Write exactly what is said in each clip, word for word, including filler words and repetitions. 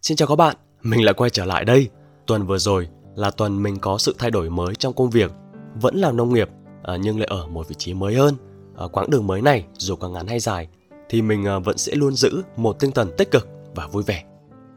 Xin chào các bạn, mình lại quay trở lại đây. Tuần vừa rồi là tuần mình có sự thay đổi mới trong công việc. Vẫn làm nông nghiệp à, nhưng lại ở một vị trí mới hơn. à, Quãng đường mới này dù có ngắn hay dài thì mình à, vẫn sẽ luôn giữ một tinh thần tích cực và vui vẻ.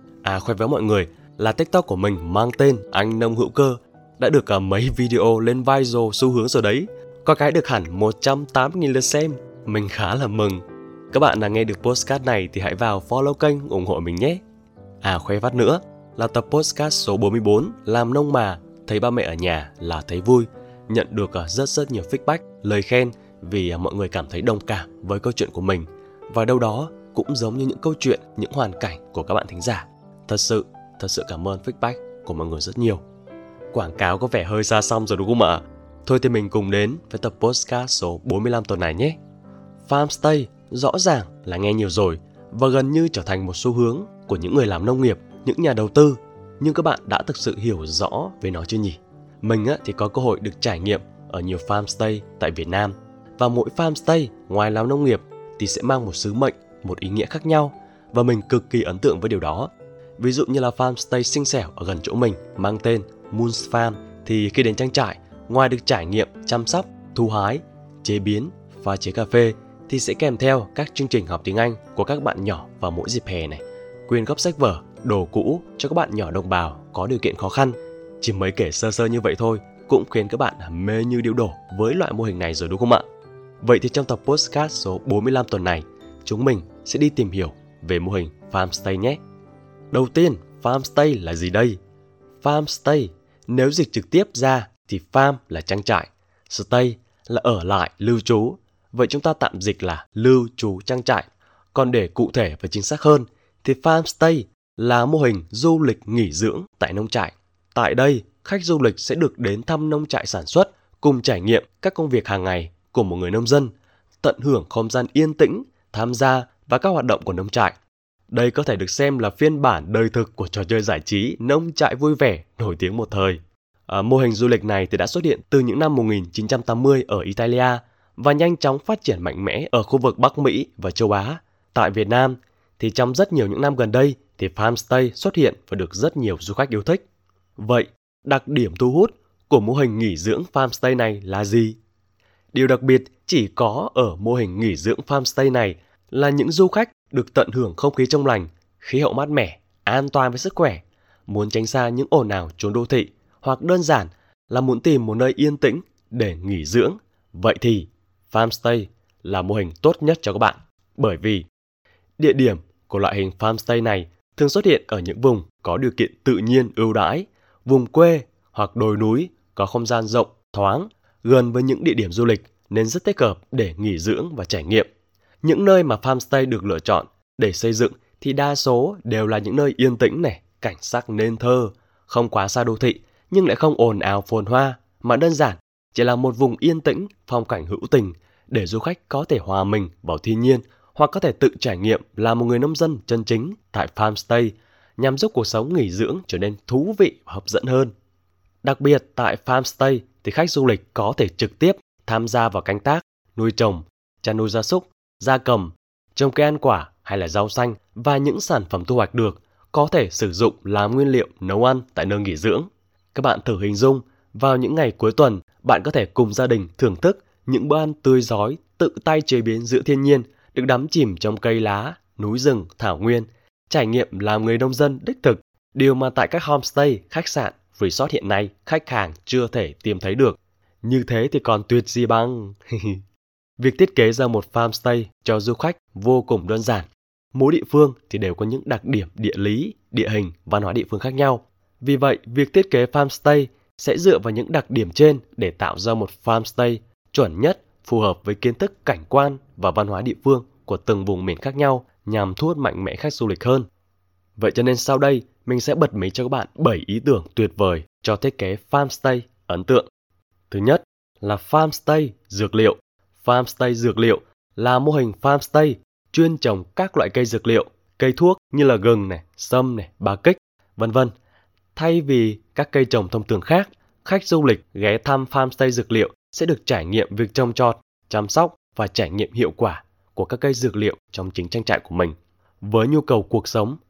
À khoe với mọi người là TikTok của mình mang tên Anh Nông Hữu Cơ đã được à, mấy video lên viral xu hướng rồi đấy. Có cái được hẳn một trăm tám mươi nghìn lượt xem. Mình khá là mừng. Các bạn nào nghe được podcast này thì hãy vào follow kênh ủng hộ mình nhé. À khoe vắt nữa là tập podcast số bốn mươi bốn Làm nông mà thấy ba mẹ ở nhà là thấy vui, nhận được rất rất nhiều feedback, lời khen vì mọi người cảm thấy đồng cảm với câu chuyện của mình. Và đâu đó cũng giống như những câu chuyện, những hoàn cảnh của các bạn thính giả. Thật sự, thật sự cảm ơn feedback của mọi người rất nhiều. Quảng cáo có vẻ hơi xa xăm rồi đúng không ạ? Thôi thì mình cùng đến với tập podcast số bốn mươi lăm tuần này nhé. Farmstay rõ ràng là nghe nhiều rồi và gần như trở thành một xu hướng của những người làm nông nghiệp, những nhà đầu tư. Nhưng các bạn đã thực sự hiểu rõ về nó chưa nhỉ? Mình á, thì có cơ hội được trải nghiệm ở nhiều farmstay tại Việt Nam. Và mỗi farmstay ngoài làm nông nghiệp thì sẽ mang một sứ mệnh, một ý nghĩa khác nhau. Và mình cực kỳ ấn tượng với điều đó. Ví dụ như là farmstay xinh xẻo ở gần chỗ mình mang tên Moon's Farm thì khi đến trang trại, ngoài được trải nghiệm chăm sóc, thu hái, chế biến, pha chế cà phê thì sẽ kèm theo các chương trình học tiếng Anh của các bạn nhỏ vào mỗi dịp hè này. Quyên góp sách vở, đồ cũ cho các bạn nhỏ đồng bào có điều kiện khó khăn. Chỉ mới kể sơ sơ như vậy thôi cũng khiến các bạn mê như điếu đổ với loại mô hình này rồi đúng không ạ? Vậy thì trong tập podcast số bốn mươi lăm tuần này, chúng mình sẽ đi tìm hiểu về mô hình Farmstay nhé. Đầu tiên, Farmstay là gì đây? Farmstay, nếu dịch trực tiếp ra thì farm là trang trại, stay là ở lại, lưu trú. Vậy chúng ta tạm dịch là lưu trú trang trại. Còn để cụ thể và chính xác hơn thì Farmstay là mô hình du lịch nghỉ dưỡng tại nông trại. Tại đây, khách du lịch sẽ được đến thăm nông trại sản xuất, cùng trải nghiệm các công việc hàng ngày của một người nông dân, tận hưởng không gian yên tĩnh, tham gia vào các hoạt động của nông trại. Đây có thể được xem là phiên bản đời thực của trò chơi giải trí nông trại vui vẻ nổi tiếng một thời. À, mô hình du lịch này thì đã xuất hiện từ những năm một nghìn chín trăm tám mươi ở Italia và nhanh chóng phát triển mạnh mẽ ở khu vực Bắc Mỹ và châu Á. Tại Việt Nam thì trong rất nhiều những năm gần đây thì Farmstay xuất hiện và được rất nhiều du khách yêu thích. Vậy, đặc điểm thu hút của mô hình nghỉ dưỡng Farmstay này là gì? Điều đặc biệt chỉ có ở mô hình nghỉ dưỡng Farmstay này là những du khách được tận hưởng không khí trong lành, khí hậu mát mẻ, an toàn với sức khỏe, muốn tránh xa những ồn ào chốn đô thị hoặc đơn giản là muốn tìm một nơi yên tĩnh để nghỉ dưỡng. Vậy thì Farmstay là mô hình tốt nhất cho các bạn. Bởi vì địa điểm của loại hình Farmstay này thường xuất hiện ở những vùng có điều kiện tự nhiên ưu đãi, vùng quê hoặc đồi núi có không gian rộng, thoáng, gần với những địa điểm du lịch nên rất thích hợp để nghỉ dưỡng và trải nghiệm. Những nơi mà Farmstay được lựa chọn để xây dựng thì đa số đều là những nơi yên tĩnh này, cảnh sắc nên thơ, không quá xa đô thị nhưng lại không ồn ào phồn hoa, mà đơn giản chỉ là một vùng yên tĩnh, phong cảnh hữu tình để du khách có thể hòa mình vào thiên nhiên hoặc có thể tự trải nghiệm là một người nông dân chân chính tại Farmstay nhằm giúp cuộc sống nghỉ dưỡng trở nên thú vị và hấp dẫn hơn. Đặc biệt tại Farmstay thì khách du lịch có thể trực tiếp tham gia vào canh tác, nuôi trồng, chăn nuôi gia súc, gia cầm, trồng cây ăn quả hay là rau xanh và những sản phẩm thu hoạch được có thể sử dụng làm nguyên liệu nấu ăn tại nơi nghỉ dưỡng. Các bạn thử hình dung vào những ngày cuối tuần bạn có thể cùng gia đình thưởng thức những bữa ăn tươi rói tự tay chế biến giữa thiên nhiên, được đắm chìm trong cây lá, núi rừng, thảo nguyên, trải nghiệm làm người nông dân đích thực, điều mà tại các homestay, khách sạn, resort hiện nay khách hàng chưa thể tìm thấy được. Như thế thì còn tuyệt gì bằng. Việc thiết kế ra một farmstay cho du khách vô cùng đơn giản. Mỗi địa phương thì đều có những đặc điểm địa lý, địa hình, văn hóa địa phương khác nhau. Vì vậy, việc thiết kế farmstay sẽ dựa vào những đặc điểm trên để tạo ra một farmstay chuẩn nhất, phù hợp với kiến thức cảnh quan và văn hóa địa phương của từng vùng miền khác nhau nhằm thu hút mạnh mẽ khách du lịch hơn. Vậy cho nên sau đây, mình sẽ bật mí cho các bạn bảy ý tưởng tuyệt vời cho thiết kế farmstay ấn tượng. Thứ nhất là farmstay dược liệu. Farmstay dược liệu là mô hình farmstay chuyên trồng các loại cây dược liệu, cây thuốc như là gừng này, sâm này, bà kích, vân vân. Thay vì các cây trồng thông thường khác, khách du lịch ghé thăm farmstay dược liệu sẽ được trải nghiệm việc trồng trọt, chăm sóc và trải nghiệm hiệu quả của các cây dược liệu trong chính trang trại của mình. Với nhu cầu cuộc sống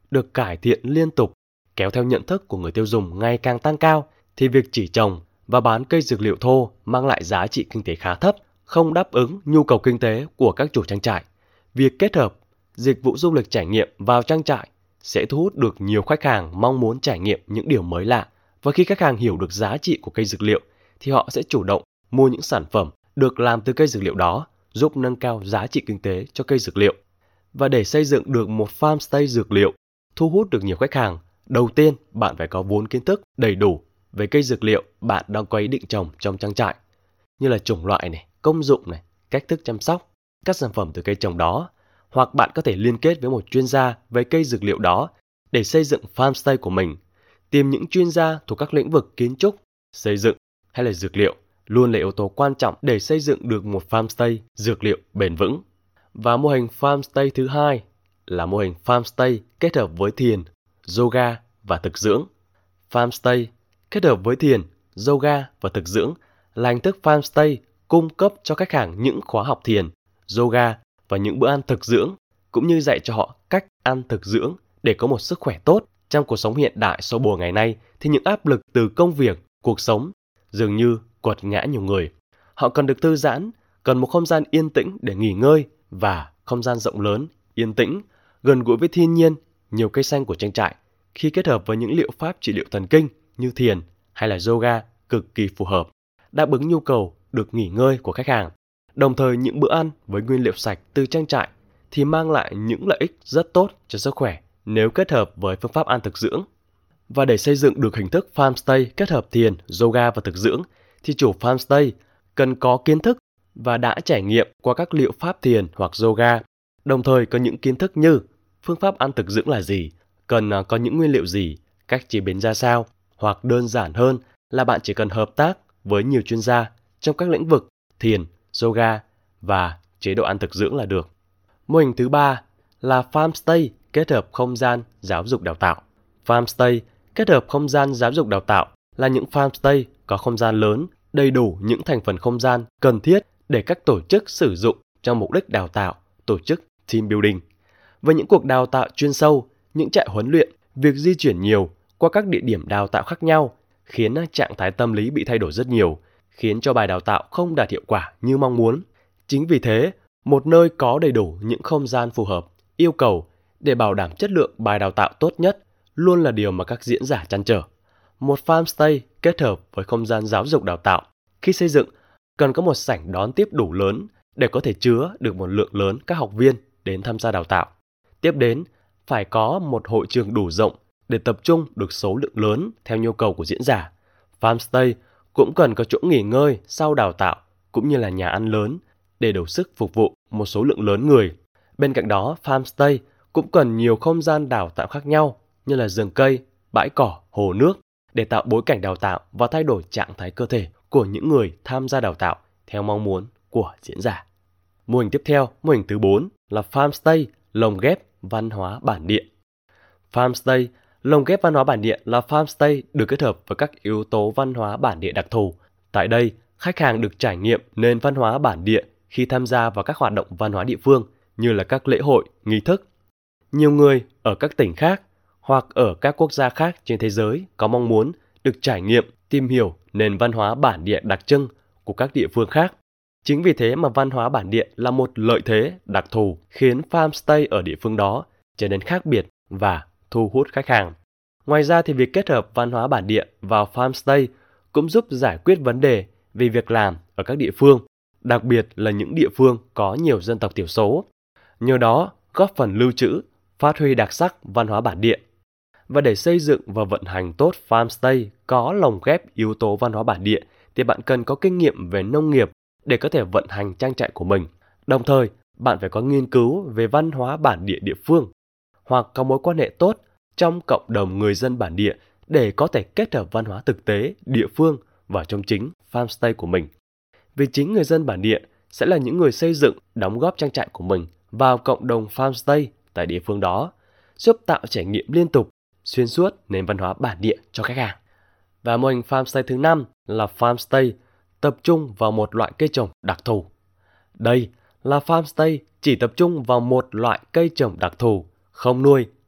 được cải thiện liên tục, kéo theo nhận thức của người tiêu dùng ngày càng tăng cao, thì việc chỉ trồng và bán cây dược liệu thô mang lại giá trị kinh tế khá thấp, không đáp ứng nhu cầu kinh tế của các chủ trang trại. Việc kết hợp dịch vụ du lịch trải nghiệm vào trang trại sẽ thu hút được nhiều khách hàng mong muốn trải nghiệm những điều mới lạ, và khi khách hàng hiểu được giá trị của cây dược liệu thì họ sẽ chủ động mua những sản phẩm được làm từ cây dược liệu đó, giúp nâng cao giá trị kinh tế cho cây dược liệu. Và để xây dựng được một farmstay dược liệu, thu hút được nhiều khách hàng, đầu tiên bạn phải có vốn kiến thức đầy đủ về cây dược liệu bạn đang có ý định trồng trong trang trại, như là chủng loại này, công dụng này, cách thức chăm sóc, các sản phẩm từ cây trồng đó. Hoặc bạn có thể liên kết với một chuyên gia về cây dược liệu đó để xây dựng farmstay của mình. Tìm những chuyên gia thuộc các lĩnh vực kiến trúc, xây dựng hay là dược liệu luôn là yếu tố quan trọng để xây dựng được một farmstay dược liệu bền vững. Và mô hình farmstay thứ hai là mô hình farmstay kết hợp với thiền, yoga và thực dưỡng. Farmstay kết hợp với thiền, yoga và thực dưỡng là hình thức farmstay cung cấp cho khách hàng những khóa học thiền, yoga và những bữa ăn thực dưỡng, cũng như dạy cho họ cách ăn thực dưỡng để có một sức khỏe tốt. Trong cuộc sống hiện đại xô bồ ngày nay thì những áp lực từ công việc, cuộc sống dường như quật ngã nhiều người. Họ cần được thư giãn, cần một không gian yên tĩnh để nghỉ ngơi và không gian rộng lớn, yên tĩnh, gần gũi với thiên nhiên, nhiều cây xanh của trang trại. Khi kết hợp với những liệu pháp trị liệu thần kinh như thiền hay là yoga cực kỳ phù hợp, đáp ứng nhu cầu được nghỉ ngơi của khách hàng. Đồng thời những bữa ăn với nguyên liệu sạch từ trang trại thì mang lại những lợi ích rất tốt cho sức khỏe nếu kết hợp với phương pháp ăn thực dưỡng. Và để xây dựng được hình thức farmstay kết hợp thiền, yoga và thực dưỡng thì chủ farmstay cần có kiến thức và đã trải nghiệm qua các liệu pháp thiền hoặc yoga, đồng thời có những kiến thức như phương pháp ăn thực dưỡng là gì, cần có những nguyên liệu gì, cách chế biến ra sao, hoặc đơn giản hơn là bạn chỉ cần hợp tác với nhiều chuyên gia trong các lĩnh vực thiền, yoga và chế độ ăn thực dưỡng là được. Mô hình thứ ba là farmstay kết hợp không gian giáo dục đào tạo. Farmstay kết hợp không gian giáo dục đào tạo là những farmstay có không gian lớn, đầy đủ những thành phần không gian cần thiết để các tổ chức sử dụng trong mục đích đào tạo, tổ chức team building. Với những cuộc đào tạo chuyên sâu, những trại huấn luyện, việc di chuyển nhiều qua các địa điểm đào tạo khác nhau khiến trạng thái tâm lý bị thay đổi rất nhiều, khiến cho bài đào tạo không đạt hiệu quả như mong muốn. Chính vì thế, một nơi có đầy đủ những không gian phù hợp, yêu cầu để bảo đảm chất lượng bài đào tạo tốt nhất luôn là điều mà các diễn giả trăn trở. Một farmstay kết hợp với không gian giáo dục đào tạo, khi xây dựng, cần có một sảnh đón tiếp đủ lớn để có thể chứa được một lượng lớn các học viên đến tham gia đào tạo. Tiếp đến, phải có một hội trường đủ rộng để tập trung được số lượng lớn theo nhu cầu của diễn giả. Farmstay cũng cần có chỗ nghỉ ngơi sau đào tạo, cũng như là nhà ăn lớn để đủ sức phục vụ một số lượng lớn người. Bên cạnh đó, farmstay cũng cần nhiều không gian đào tạo khác nhau như là rừng cây, bãi cỏ, hồ nước để tạo bối cảnh đào tạo và thay đổi trạng thái cơ thể của những người tham gia đào tạo theo mong muốn của diễn giả. Mô hình tiếp theo, mô hình thứ bốn là farmstay lồng ghép văn hóa bản địa. Farmstay lồng ghép văn hóa bản địa là farmstay được kết hợp với các yếu tố văn hóa bản địa đặc thù. Tại đây, khách hàng được trải nghiệm nền văn hóa bản địa khi tham gia vào các hoạt động văn hóa địa phương như là các lễ hội, nghi thức. Nhiều người ở các tỉnh khác hoặc ở các quốc gia khác trên thế giới có mong muốn được trải nghiệm, tìm hiểu nền văn hóa bản địa đặc trưng của các địa phương khác. Chính vì thế mà văn hóa bản địa là một lợi thế đặc thù khiến farmstay ở địa phương đó trở nên khác biệt và thu hút khách hàng. Ngoài ra thì việc kết hợp văn hóa bản địa vào farmstay cũng giúp giải quyết vấn đề về việc làm ở các địa phương, đặc biệt là những địa phương có nhiều dân tộc thiểu số. Nhờ đó, góp phần lưu trữ, phát huy đặc sắc văn hóa bản địa. Và để xây dựng và vận hành tốt farmstay có lồng ghép yếu tố văn hóa bản địa thì bạn cần có kinh nghiệm về nông nghiệp để có thể vận hành trang trại của mình. Đồng thời, bạn phải có nghiên cứu về văn hóa bản địa địa phương hoặc có mối quan hệ tốt trong cộng đồng người dân bản địa để có thể kết hợp văn hóa thực tế địa phương vào trong chính farmstay của mình. Vì chính người dân bản địa sẽ là những người xây dựng, đóng góp trang trại của mình vào cộng đồng farmstay tại địa phương đó, giúp tạo trải nghiệm liên tục, xuyên suốt nền văn hóa bản địa cho khách hàng. Và mô hình farmstay thứ năm là farmstay tập trung vào một loại cây trồng đặc thù. Đây là farmstay chỉ tập trung vào một loại cây trồng đặc thù, không nuôi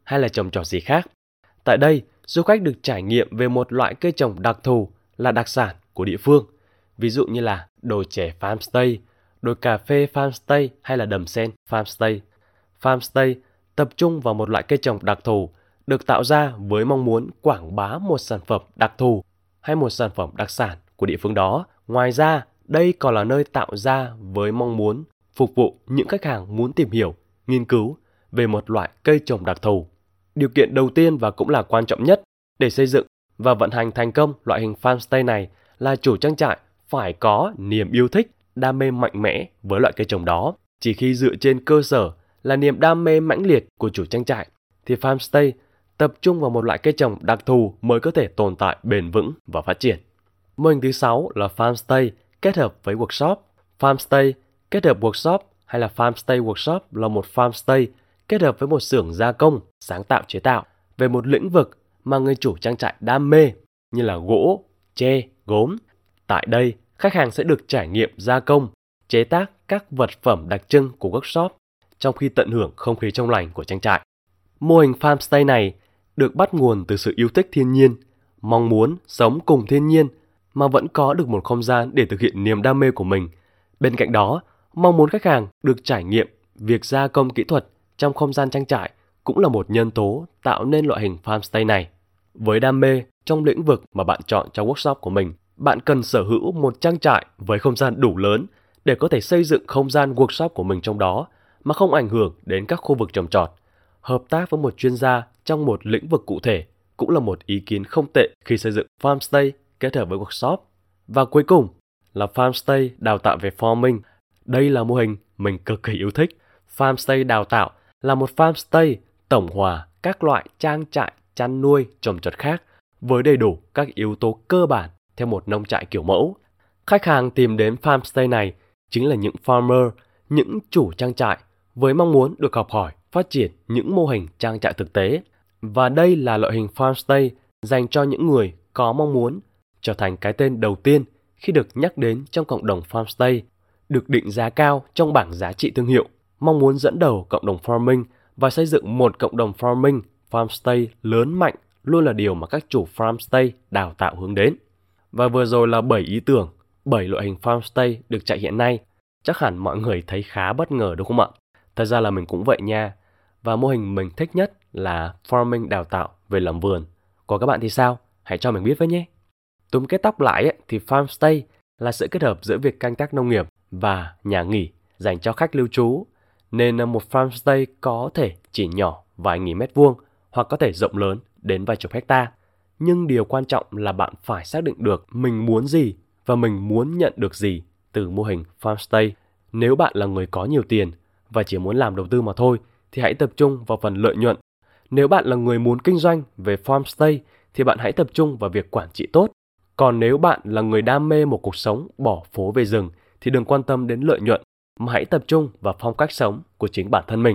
hay là trồng trọt gì khác. Tại đây, du khách được trải nghiệm về một loại cây trồng đặc thù là đặc sản của địa phương. Ví dụ như là đồi chè farmstay, đồi cà phê farmstay hay là đầm sen farmstay. Farmstay tập trung vào một loại cây trồng đặc thù được tạo ra với mong muốn quảng bá một sản phẩm đặc thù hay một sản phẩm đặc sản của địa phương đó. Ngoài ra, đây còn là nơi tạo ra với mong muốn phục vụ những khách hàng muốn tìm hiểu, nghiên cứu về một loại cây trồng đặc thù. Điều kiện đầu tiên và cũng là quan trọng nhất để xây dựng và vận hành thành công loại hình farmstay này là chủ trang trại phải có niềm yêu thích, đam mê mạnh mẽ với loại cây trồng đó. Chỉ khi dựa trên cơ sở là niềm đam mê mãnh liệt của chủ trang trại thì farmstay tập trung vào một loại cây trồng đặc thù mới có thể tồn tại bền vững và phát triển. Mô hình thứ sáu là farmstay kết hợp với workshop. Farmstay kết hợp workshop hay là farmstay workshop là một farmstay kết hợp với một xưởng gia công, sáng tạo chế tạo về một lĩnh vực mà người chủ trang trại đam mê như là gỗ, tre, gốm. Tại đây, khách hàng sẽ được trải nghiệm gia công, chế tác các vật phẩm đặc trưng của workshop trong khi tận hưởng không khí trong lành của trang trại. Mô hình farmstay này được bắt nguồn từ sự yêu thích thiên nhiên, mong muốn sống cùng thiên nhiên mà vẫn có được một không gian để thực hiện niềm đam mê của mình. Bên cạnh đó, mong muốn khách hàng được trải nghiệm việc gia công kỹ thuật trong không gian trang trại cũng là một nhân tố tạo nên loại hình farmstay này. Với đam mê trong lĩnh vực mà bạn chọn cho workshop của mình, bạn cần sở hữu một trang trại với không gian đủ lớn để có thể xây dựng không gian workshop của mình trong đó mà không ảnh hưởng đến các khu vực trồng trọt. Hợp tác với một chuyên gia trong một lĩnh vực cụ thể cũng là một ý kiến không tệ khi xây dựng farmstay kết hợp với workshop. Và cuối cùng là farmstay đào tạo về farming. Đây là mô hình mình cực kỳ yêu thích. Farmstay đào tạo là một farmstay tổng hòa các loại trang trại chăn nuôi trồng trọt khác với đầy đủ các yếu tố cơ bản theo một nông trại kiểu mẫu. Khách hàng tìm đến farmstay này chính là những farmer, những chủ trang trại với mong muốn được học hỏi, phát triển những mô hình trang trại thực tế. Và đây là loại hình farmstay dành cho những người có mong muốn trở thành cái tên đầu tiên khi được nhắc đến trong cộng đồng farmstay, được định giá cao trong bảng giá trị thương hiệu, mong muốn dẫn đầu cộng đồng farming và xây dựng một cộng đồng farming, farmstay lớn mạnh luôn là điều mà các chủ farmstay đào tạo hướng đến. Và vừa rồi là bảy ý tưởng, bảy loại hình farmstay được chạy hiện nay. Chắc hẳn mọi người thấy khá bất ngờ đúng không ạ? Thật ra là mình cũng vậy nha. Và mô hình mình thích nhất là farming đào tạo về làm vườn. Còn các bạn thì sao? Hãy cho mình biết với nhé. Túm kết tóc lại ấy, thì farmstay là sự kết hợp giữa việc canh tác nông nghiệp và nhà nghỉ dành cho khách lưu trú. Nên một farmstay có thể chỉ nhỏ vài nghìn mét vuông hoặc có thể rộng lớn đến vài chục hecta. Nhưng điều quan trọng là bạn phải xác định được mình muốn gì và mình muốn nhận được gì từ mô hình farmstay. Nếu bạn là người có nhiều tiền và chỉ muốn làm đầu tư mà thôi thì hãy tập trung vào phần lợi nhuận. Nếu bạn là người muốn kinh doanh về farmstay thì bạn hãy tập trung vào việc quản trị tốt. Còn nếu bạn là người đam mê một cuộc sống bỏ phố về rừng thì đừng quan tâm đến lợi nhuận mà hãy tập trung vào phong cách sống của chính bản thân mình.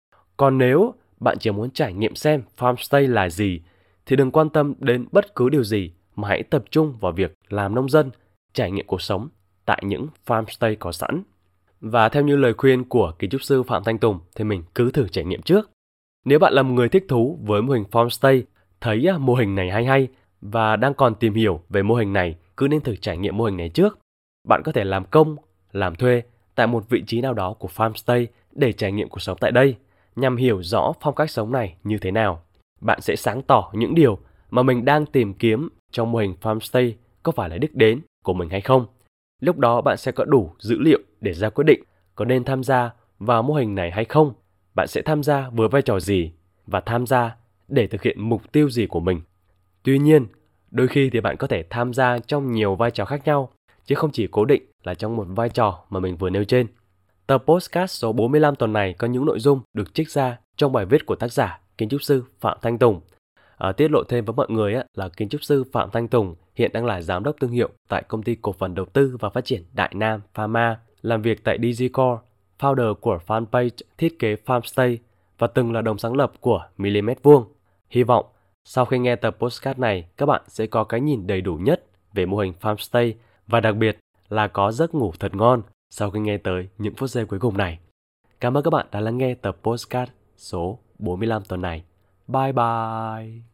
Còn nếu bạn chỉ muốn trải nghiệm xem farmstay là gì thì đừng quan tâm đến bất cứ điều gì mà hãy tập trung vào việc làm nông dân, trải nghiệm cuộc sống tại những farmstay có sẵn. Và theo như lời khuyên của kiến trúc sư Phạm Thanh Tùng thì mình cứ thử trải nghiệm trước. Nếu bạn là một người thích thú với mô hình farmstay, thấy mô hình này hay hay và đang còn tìm hiểu về mô hình này, cứ nên thử trải nghiệm mô hình này trước. Bạn có thể làm công, làm thuê tại một vị trí nào đó của farmstay để trải nghiệm cuộc sống tại đây, nhằm hiểu rõ phong cách sống này như thế nào. Bạn sẽ sáng tỏ những điều mà mình đang tìm kiếm trong mô hình farmstay có phải là đích đến của mình hay không. Lúc đó bạn sẽ có đủ dữ liệu để ra quyết định có nên tham gia vào mô hình này hay không. Bạn sẽ tham gia với vai trò gì và tham gia để thực hiện mục tiêu gì của mình. Tuy nhiên, đôi khi thì bạn có thể tham gia trong nhiều vai trò khác nhau, chứ không chỉ cố định là trong một vai trò mà mình vừa nêu trên. Tập podcast số bốn mươi lăm tuần này có những nội dung được trích ra trong bài viết của tác giả kiến trúc sư Phạm Thanh Tùng. À, tiết lộ thêm với mọi người á, là kiến trúc sư Phạm Thanh Tùng hiện đang là giám đốc thương hiệu tại công ty cổ phần đầu tư và phát triển Đại Nam Pharma, làm việc tại Digicore, founder của fanpage thiết kế Farmstay và từng là đồng sáng lập của Millimet Vuông. Hy vọng sau khi nghe tập podcast này, các bạn sẽ có cái nhìn đầy đủ nhất về mô hình Farmstay và đặc biệt là có giấc ngủ thật ngon sau khi nghe tới những phút giây cuối cùng này. Cảm ơn các bạn đã lắng nghe tập podcast số bốn mươi lăm tuần này. Bye bye.